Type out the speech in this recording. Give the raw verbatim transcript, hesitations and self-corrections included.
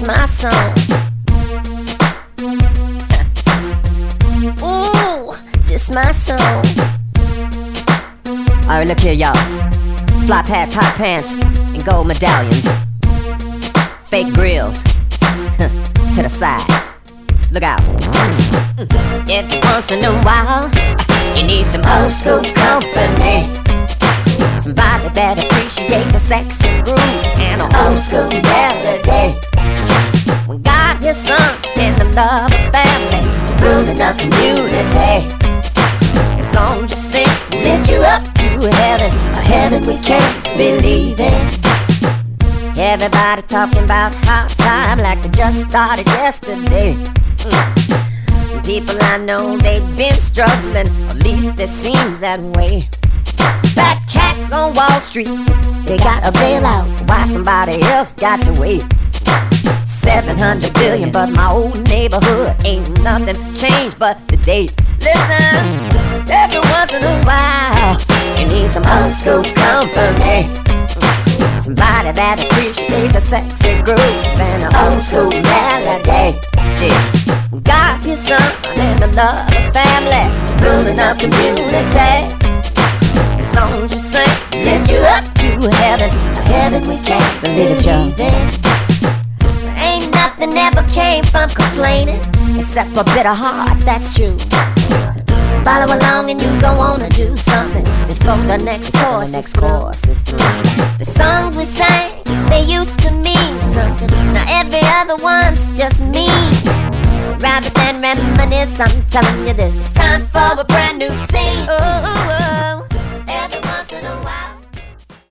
my song. Ooh, this my song. Alright, look here, y'all. Fly hats, hot pants, and gold medallions. Fake grills. To the side. Look out. Every once in a while, you need some old school company. Somebody that appreciates a sexy groove and An old school melody. when God, His Son, and the love of family Ruling a community. the song just sing Lift you up to heaven, a heaven we can't believe in. Everybody talking about hot time like they just started yesterday. Mm. People I know, they've been struggling, at least it seems that way. Fat cats on Wall Street, they got a bailout, why somebody else got to wait. seven hundred billion, but my old neighborhood ain't nothing changed but the date. Listen, every once in a while, you need some old school company. Somebody that appreciates a sexy groove and an old school melody. Yeah. God, His Son, and the love of family Ruling a community. the songs you sing Lift you up to heaven, a heaven we can't Believe it, y'all. believe in. Ain't nothing ever came from complaining. except for bitter heart, that's true. Follow along and you gon' wanna do something Before the next chorus, the next is chorus is through. The songs we sang, they used to mean something. Now every other one's just mean. Rather than reminisce, I'm telling you this, time for a brand new scene. Ooh, ooh, ooh.